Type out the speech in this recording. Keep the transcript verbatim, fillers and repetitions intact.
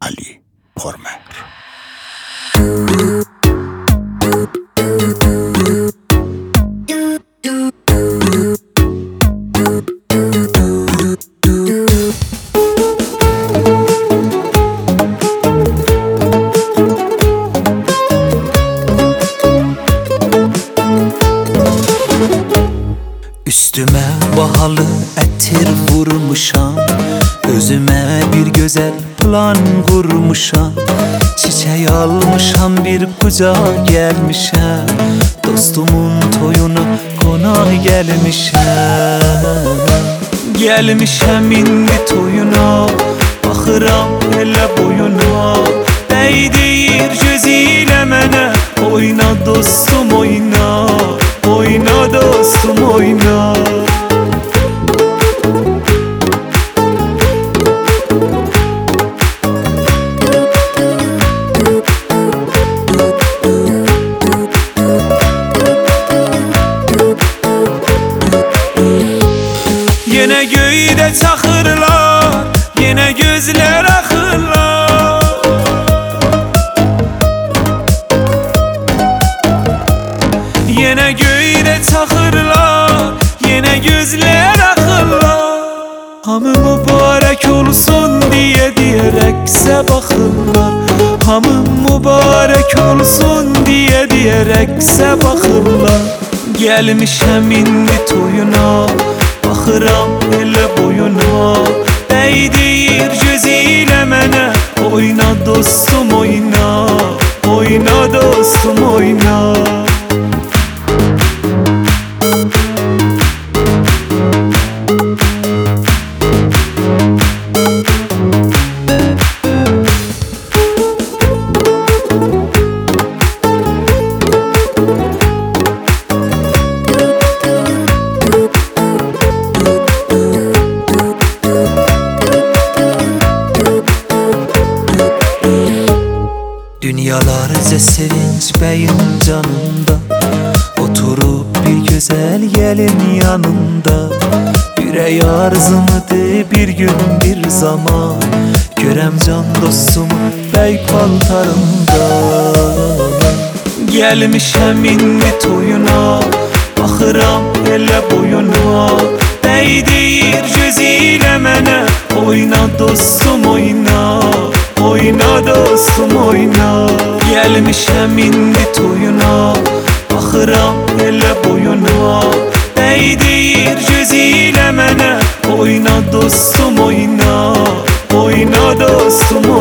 Ali Pormer. Üstüme bahalı etir vurmuşam, özüme bir güzel plan kurmuşam. Çiçeği almışam, bir kucağa gelmişem, dostumun toyuna konağa gelmişem. Gelmişem indi toyuna, baxıram elə boyuna. Ey deyir gözüyle mənə, oyna dostum oyna, oyna dostum oyna. Yine göyde çaxırlar, yine gözler axırlar. Yine göyde çaxırlar, yine gözler axırlar. Hamı mübarek olsun diye diye rəqsə baxırlar. Hamı mübarek olsun diye diye rəqsə baxırlar. Gelmişəm indi toyuna, baxıram elə boyuna. Ey deyir gözüyle mənə, oyna dostum oyna, oyna dostum oyna. Dünyalarca sevinç beyin canında, oturup bir güzel gelin yanında. Yürek arzımıdır bir gün bir zaman, görem can dostumu bey paltarında. Gelmişem indi toyuna, baxıram elə boyuna. Ey deyir gözüyle mənə, oyna dostum oyna, oyna dostum oyna. Gelmişem indi toyuna, baxıram elə boyuna. Ey deyir gözüyle mənə, oyna dostum oyna, oyna dostum